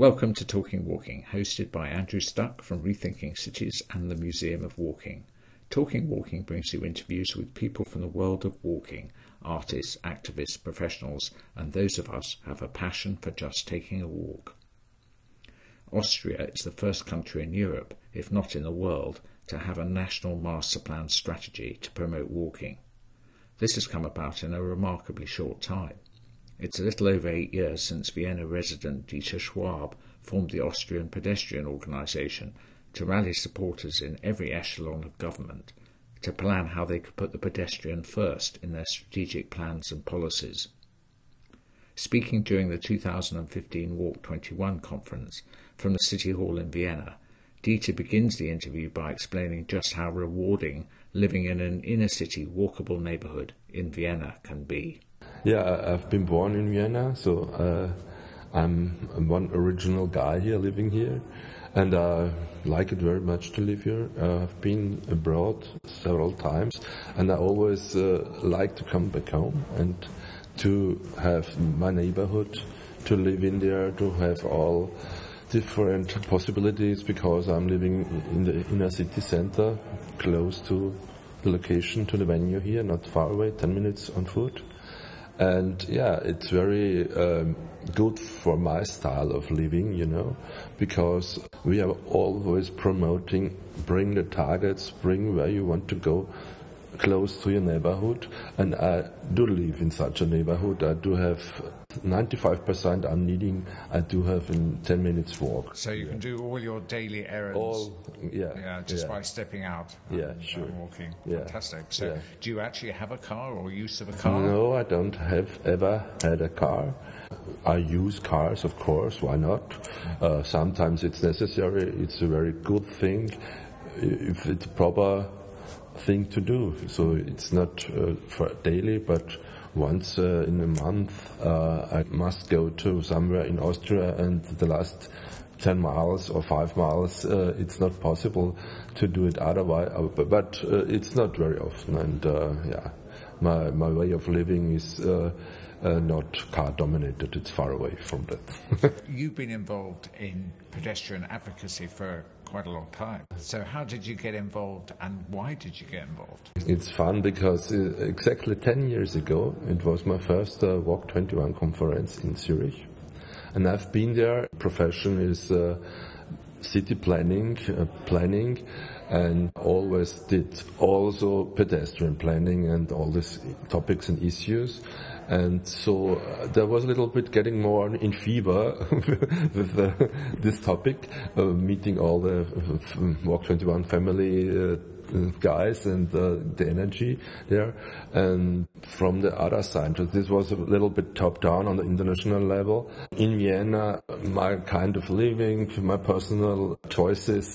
Welcome to Talking Walking, hosted by Andrew Stuck from Rethinking Cities and the Museum of Walking. Talking Walking brings you interviews with people from the world of walking, artists, activists, professionals, and those of us who have a passion for just taking a walk. Austria is the first country in Europe, if not in the world, to have a national master plan strategy to promote walking. This has come about in a remarkably short time. It's a little over 8 years since Vienna resident Dieter Schwab formed the Austrian Pedestrian Organisation to rally supporters in every echelon of government to plan how they could put the pedestrian first in their strategic plans and policies. Speaking during the 2015 Walk 21 conference from the City Hall in Vienna, Dieter begins the interview by explaining just how rewarding living in an inner-city walkable neighbourhood in Vienna can be. Yeah, I've been born in Vienna, so I'm one original guy here living here, and I like it very much to live here. I've been abroad several times, and I always like to come back home and to have my neighborhood, to live in there, to have all different possibilities, because I'm living in the inner city center, close to the location, to the venue here, not far away, 10 minutes on foot. And yeah, it's very good for my style of living, because we are always promoting, bring the targets, bring where you want to go, close to your neighborhood. And I do live in such a neighborhood. I do have 95% I do have in 10 minutes walk. So you can do all your daily errands by stepping out and walking. Yeah. Fantastic. So do you actually have a car or use of a car? No, I don't have ever had a car. I use cars, of course, why not? Sometimes it's necessary, it's a very good thing if it's a proper thing to do. So it's not for daily, but once in a month I must go to somewhere in Austria, and the last 10 miles or 5 miles it's not possible to do it otherwise, but it's not very often, and my way of living is not car dominated, it's far away from that. You've been involved in pedestrian advocacy for quite a long time. So how did you get involved, and why did you get involved? It's fun because exactly 10 years ago it was my first Walk 21 conference in Zurich, and I've been there. Profession is city planning, and always did also pedestrian planning and all these topics and issues. And so there was a little bit getting more in fever with this topic, meeting all the Walk 21 family guys and the energy there. And from the other side, this was a little bit top-down on the international level. In Vienna, my kind of living, my personal choices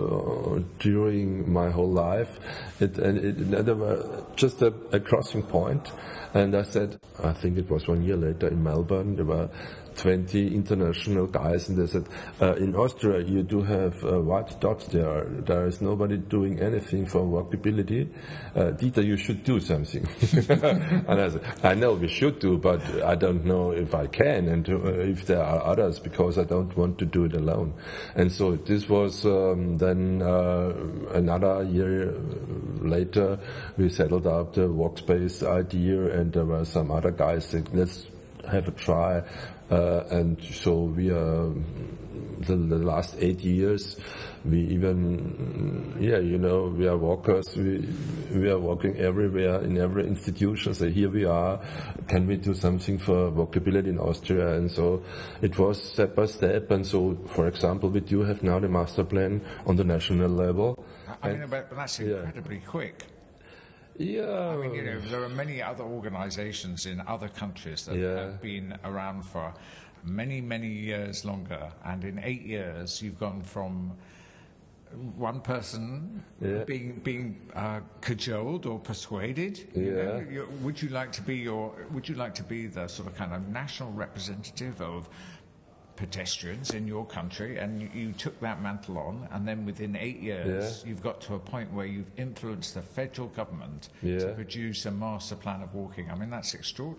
during my whole life, there were just a crossing point. And I said, I think it was 1 year later in Melbourne, there were 20 international guys, and they said, in Austria you do have white dots there. There is nobody doing anything for walkability. Dieter, you should do something. And I said, I know we should do, but I don't know if I can, and if there are others, because I don't want to do it alone. And so this was then another year later, we settled up the Walkspace idea, and there were some other guys that let's have a try. And so we are, the last 8 years, we even, we are walkers, we are walking everywhere, in every institution. So here we are, can we do something for walkability in Austria? And so it was step by step. And so, for example, we do have now the master plan on the national level. But that's incredibly quick. Yeah. I mean, there are many other organisations in other countries that have been around for many, many years longer, and in 8 years you've gone from one person being cajoled or persuaded. Would you like to be the sort of kind of national representative of pedestrians in your country, and you took that mantle on, and then within 8 years you've got to a point where you've influenced the federal government to produce a master plan of walking? I mean, that's extraordinary.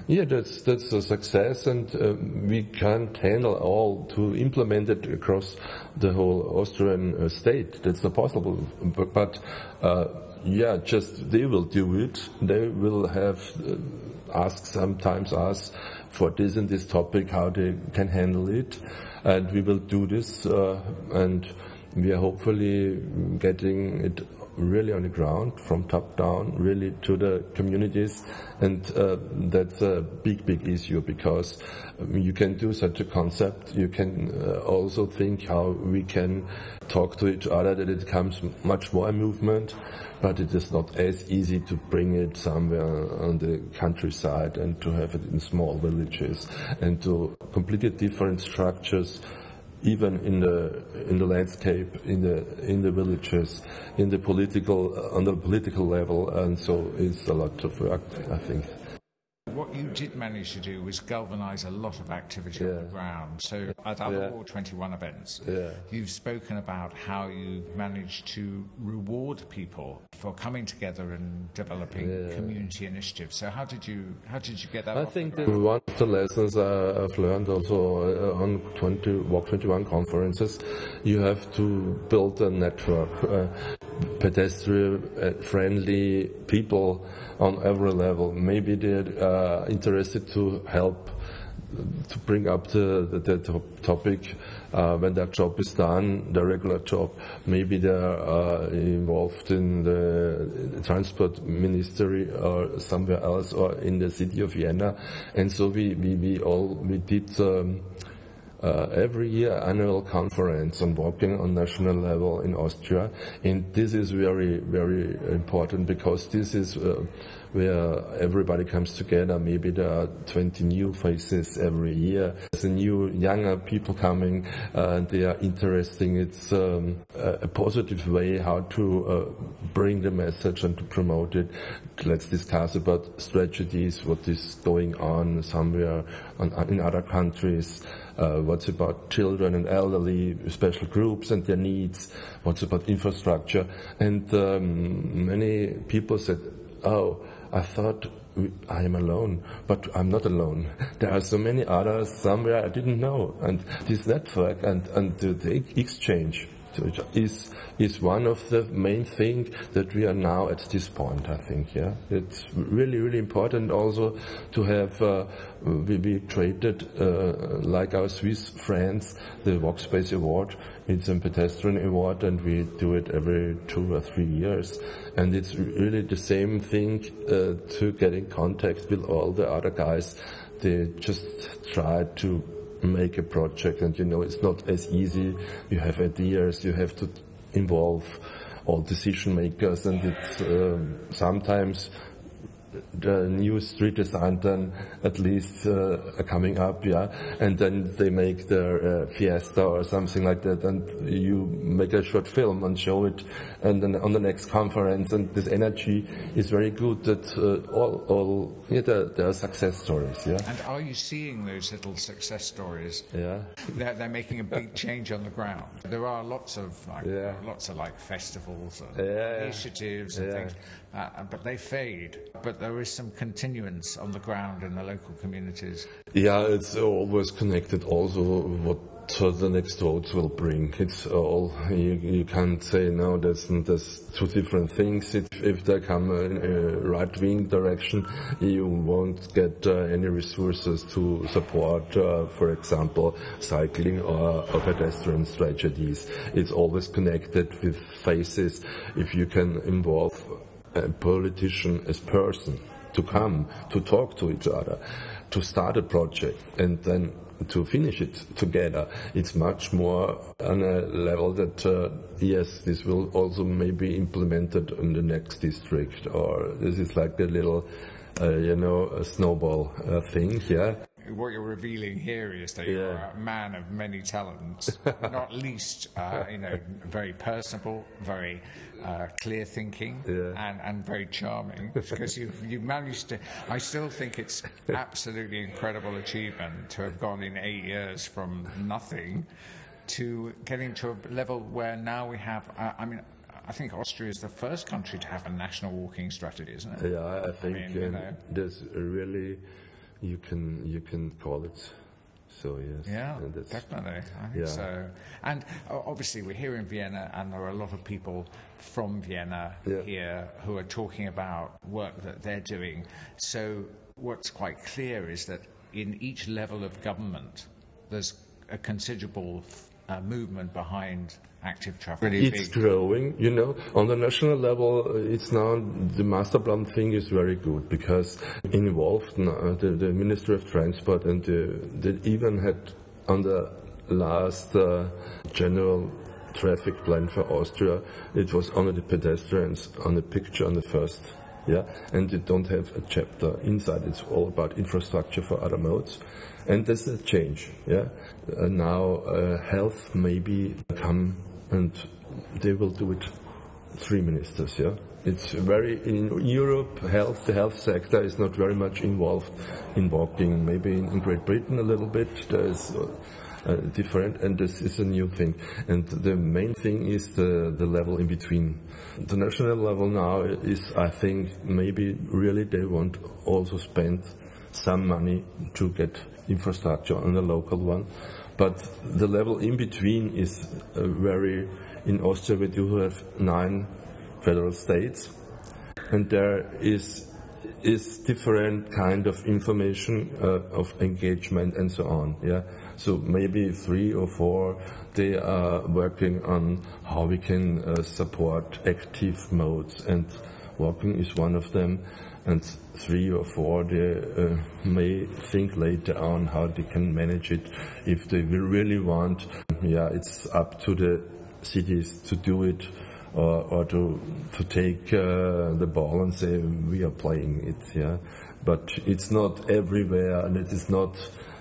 Yeah, that's a success, and we can't handle all to implement it across the whole Austrian state. That's not possible. But yeah, just they will do it. They will have sometimes ask for this and this topic, how they can handle it, and we will do this, and we are hopefully getting it really on the ground, from top down, really to the communities, and that's a big issue, because you can do such a concept, you can also think how we can talk to each other, that it becomes much more a movement, but it is not as easy to bring it somewhere on the countryside and to have it in small villages and to completely different structures, even in the landscape, in the villages, on the political level, and so it's a lot of work, I think. What you did manage to do was galvanise a lot of activity on the ground. So at other War 21 events, you've spoken about how you've managed to reward people for coming together and developing community initiatives. So how did you get that? I think that one of the lessons I've learned also on Walk 21 conferences, you have to build a network, pedestrian-friendly people on every level. Maybe they're interested to help to bring up the topic when their job is done, their regular job. Maybe they're involved in the transport ministry or somewhere else, or in the city of Vienna. And so we did every year annual conference on walking on national level in Austria, and this is very important, because this is where everybody comes together. Maybe there are 20 new faces every year. There's a new younger people coming, and they are interesting. It's a positive way how to bring the message and to promote it. Let's discuss about strategies, what is going on somewhere in other countries. What's about children and elderly, special groups and their needs, what's about infrastructure. And many people said, oh, I thought I am alone, but I'm not alone. There are so many others somewhere I didn't know. And this network and the exchange is one of the main things that we are now at this point, I think. Yeah, it's really important also to have. We created, like our Swiss friends, the Walkspace Award. It's a pedestrian award, and we do it every 2 or 3 years. And it's really the same thing to get in contact with all the other guys. They just try to make a project, and it's not as easy. You have ideas, you have to involve all decision makers, and it's sometimes the new street design then at least coming up, and then they make their fiesta or something like that, and you make a short film and show it, and then on the next conference, and this energy is very good. That there are success stories. Yeah. And are you seeing those little success stories? Yeah. They're making a big change on the ground. There are lots of festivals and initiatives and things, but they fade. But there is some continuance on the ground in the local communities. Yeah, it's always connected also what the next votes will bring. It's all, you can't say no, there's two different things. If they come in a right-wing direction, you won't get any resources to support, for example, cycling or pedestrian strategies. It's always connected with faces. If you can involve a politician as person to come, to talk to each other, to start a project, and then to finish it together, it's much more on a level that, yes, this will also maybe implemented in the next district, or this is like a little, a snowball thing, yeah. What you're revealing here is that you're a man of many talents, not least, very personable, very clear thinking, and very charming, because you've managed to. I still think it's absolutely incredible achievement to have gone in 8 years from nothing to getting to a level where now we have. I think Austria is the first country to have a national walking strategy, isn't it? Yeah, I think there's really. you can call it. So yes, yeah, definitely. I think so. And obviously, we're here in Vienna, and there are a lot of people from Vienna here who are talking about work that they're doing. So what's quite clear is that in each level of government, there's a considerable movement behind active travel. Really it's growing, you know. On the national level, it's now the master plan thing is very good because involved the Ministry of Transport, and they even had on the last general traffic plan for Austria, it was only the pedestrians on the picture on the first. Yeah, and they don't have a chapter inside. It's all about infrastructure for other modes, and there's a change. Yeah, now health maybe come, and they will do it. 3 ministers. Yeah, it's very in Europe. The health sector is not very much involved in walking. Maybe in Great Britain a little bit. There's different, and this is a new thing. And the main thing is the level in between. The national level now is, I think, maybe really they want also spend some money to get infrastructure on the local one. But the level in between is very, in Austria we do have 9 federal states, and there is different kind of information of engagement and so on. Yeah, so maybe 3 or 4 they are working on how we can support active modes, and walking is one of them. And 3 or 4 they may think later on how they can manage it if they will really want. Yeah, it's up to the cities to do it. Or to take the ball and say we are playing it, yeah. But it's not everywhere, and it is not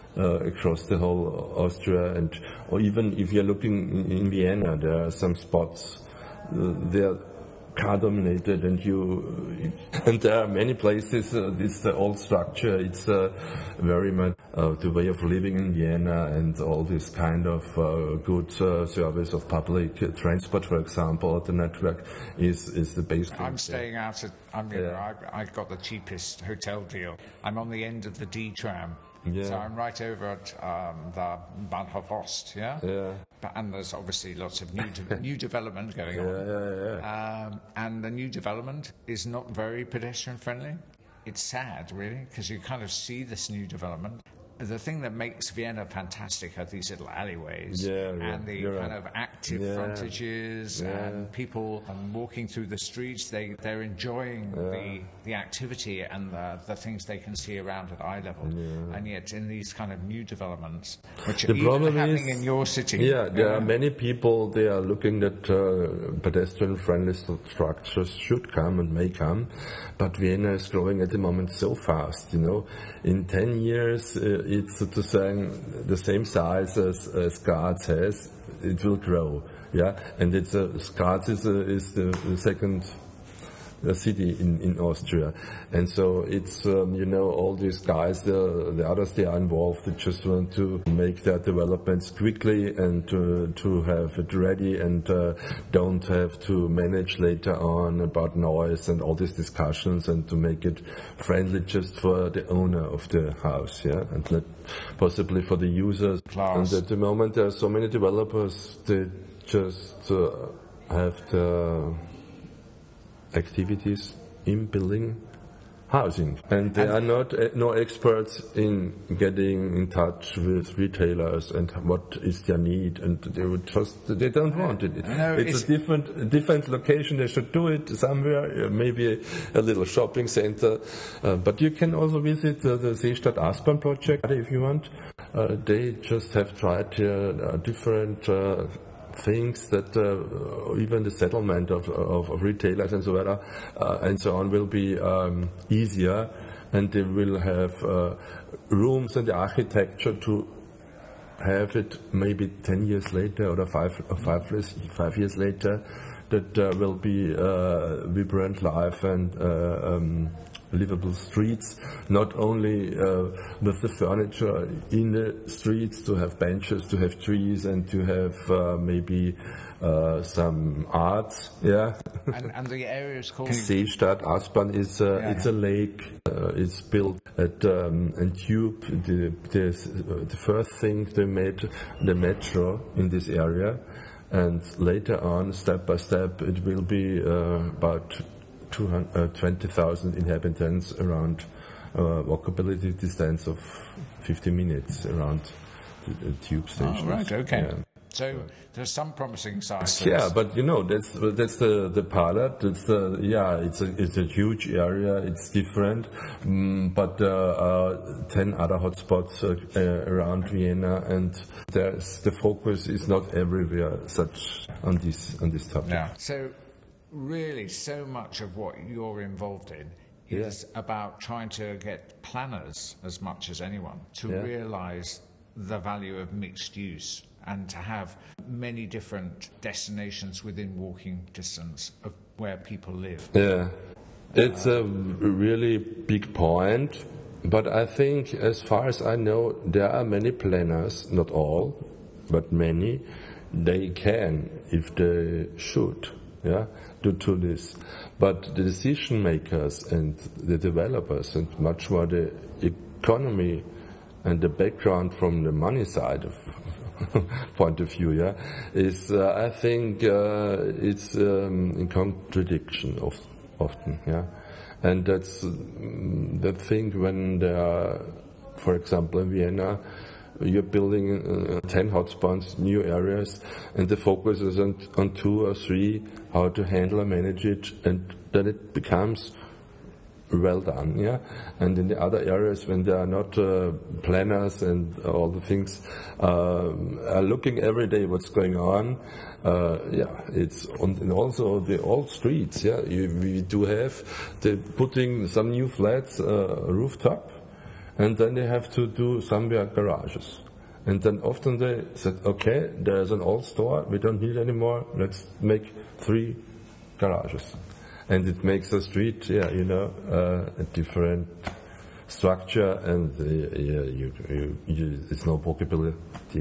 across the whole Austria. And or even if you're looking in Vienna, there are some spots they're car dominated, and there are many places. It's the old structure. It's very much the way of living in Vienna, and all this kind of good service of public transport, for example. The network is the base. I'm staying out at. I got the cheapest hotel deal. I'm on the end of the D tram. Yeah. So I'm right over at the Bahnhof Ost, yeah? And there's obviously lots of new development going on. And the new development is not very pedestrian friendly. It's sad, really, because you kind of see this new development. The thing that makes Vienna fantastic are these little alleyways and the kind of active frontages and people walking through the streets. They're enjoying the activity and the things they can see around at eye level. And yet in these kind of new developments, which are even happening in your city. There are many people, they are looking that pedestrian-friendly structures should come and may come, but Vienna is growing at the moment so fast, you know. In 10 years, it's to say the same size as Graz has. It will grow, yeah. And Graz is the second city in Austria, and so it's you know, all these guys, the others, they are involved. They just want to make their developments quickly and to have it ready, and don't have to manage later on about noise and all these discussions, and to make it friendly just for the owner of the house, yeah, and not possibly for the users. And at the moment there are so many developers, they just have the activities in building housing, and they are not no experts in getting in touch with retailers and what is their need, and they don't want it. It's a different location. They should do it somewhere, maybe a little shopping center, but you can also visit the Seestadt Aspern project if you want. They just have tried different things that even the settlement of retailers and so on will be easier, and they will have rooms and the architecture to have it maybe 10 years later or 5 years later, that will be vibrant life and livable streets, not only with the furniture in the streets, to have benches, to have trees, and to have maybe some arts. Yeah. And the area is called Seestadt Aspern is it's a lake. It's built at Tube. The first thing they made the metro in this area, and later on, step by step, it will be about 20,000 inhabitants around walkability distance of 50 minutes around the tube station. Oh, right, okay. Yeah. So there's some promising signs. Yeah, but that's the pilot. It's a huge area. It's different, but 10 other hotspots around Vienna, and the focus is not everywhere such on this topic. Yeah. So really, so much of what you're involved in is about trying to get planners, as much as anyone, to realise the value of mixed use, and to have many different destinations within walking distance of where people live. Yeah, it's a really big point, but I think, as far as I know, there are many planners, not all, but many, they can, if they should, do this. But the decision makers and the developers, and much more the economy and the background from the money side of point of view, is I think it's in contradiction often, and that's that thing when there are, for example, in Vienna, you're building 10 hotspots, new areas, and the focus is on 2 or 3, how to handle and manage it, and then it becomes well done, and in the other areas, when there are not planners and all the things are looking every day what's going on, it's and also the old streets, we do have, they're putting some new flats rooftop, and then they have to do somewhere garages, and then often they said, okay, there's an old store, we don't need anymore, let's make 3 garages. And it makes the street, a different structure, and it's no walkability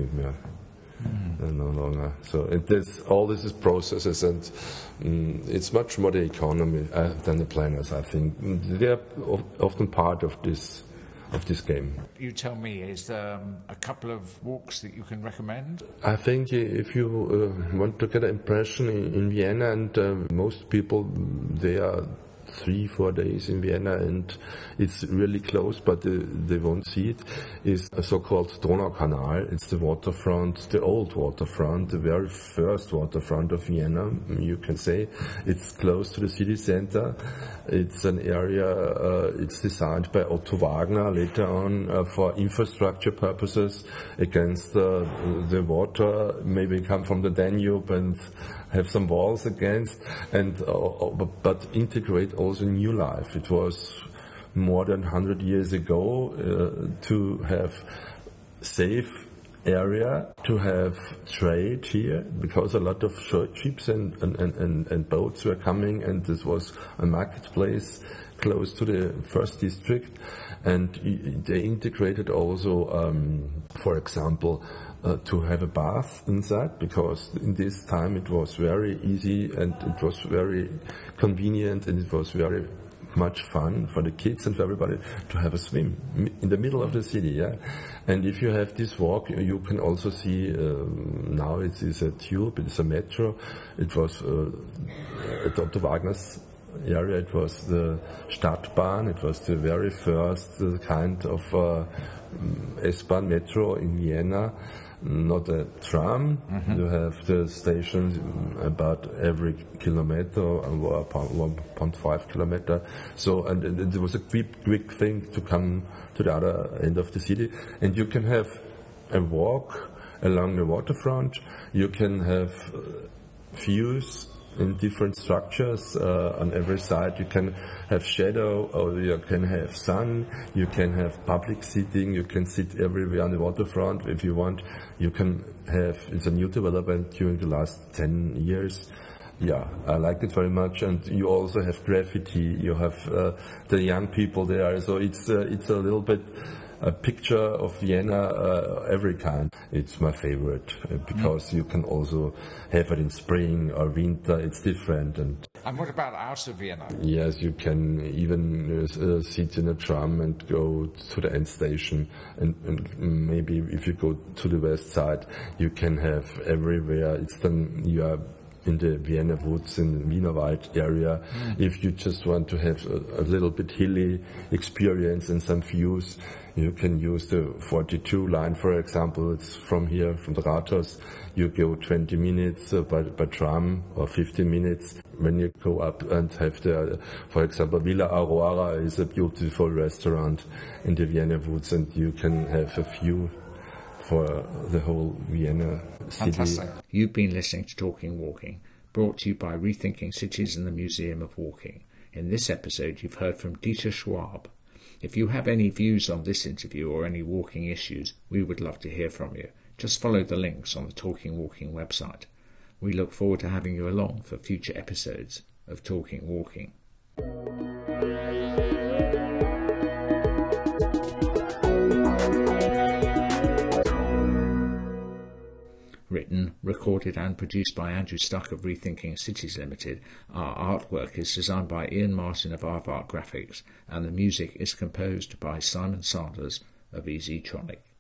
no longer. So all this is processes, and it's much more the economy than the planners. I think they are often part of this game. You tell me, is there a couple of walks that you can recommend? I think if you want to get an impression in Vienna, and most people, they are 3-4 days in Vienna, and it's really close, but they won't see it, is a so-called Donaukanal. It's the waterfront, the old waterfront, the very first waterfront of Vienna, you can say. It's close to the city center. It's an area, it's designed by Otto Wagner later on for infrastructure purposes, against the water, maybe come from the Danube and have some walls against, and but integrate also new life. It was more than 100 years ago to have safe area, to have trade here, because a lot of ships and boats were coming, and this was a marketplace close to the first district, and they integrated also, for example, to have a bath inside, because in this time it was very easy, and it was very convenient, and it was very much fun for the kids and for everybody to have a swim in the middle of the city, And if you have this walk, you can also see, now it is a tube, it's a metro. It was at Otto Wagner's area, it was the Stadtbahn, it was the very first kind of S-Bahn metro in Vienna. Not a tram. You have the stations about every kilometer, or 1.5 kilometer. So, and it was a quick thing to come to the other end of the city. And you can have a walk along the waterfront. You can have views in different structures on every side. You can have shadow, or you can have sun, you can have public seating, you can sit everywhere on the waterfront if you want. You can have, it's a new development during the last 10 years, Yeah, I liked it very much, and you also have graffiti. You have the young people there, so it's a little bit a picture of Vienna, every kind. It's my favorite because you can also have it in spring or winter. It's different. And what about out of Vienna? Yes, you can even sit in a tram and go to the end station, and maybe if you go to the west side, you can have everywhere. It's then you are in the Vienna woods, in the Wienerwald area. If you just want to have a little bit hilly experience and some views, you can use the 42 line, for example. It's from here, from the Rathaus. You go 20 minutes by tram, or 15 minutes. When you go up and have for example, Villa Aurora is a beautiful restaurant in the Vienna woods, and you can have a view for the whole Vienna city. Fantastic. You've been listening to Talking Walking, brought to you by Rethinking Cities and the Museum of Walking. In this episode, you've heard from Dieter Schwab. If you have any views on this interview or any walking issues, we would love to hear from you. Just follow the links on the Talking Walking website. We look forward to having you along for future episodes of Talking Walking. Written, recorded and produced by Andrew Stuck of Rethinking Cities Limited. Our artwork is designed by Ian Martin of Aardvark Graphics, and the music is composed by Simon Sanders of EasyTronic.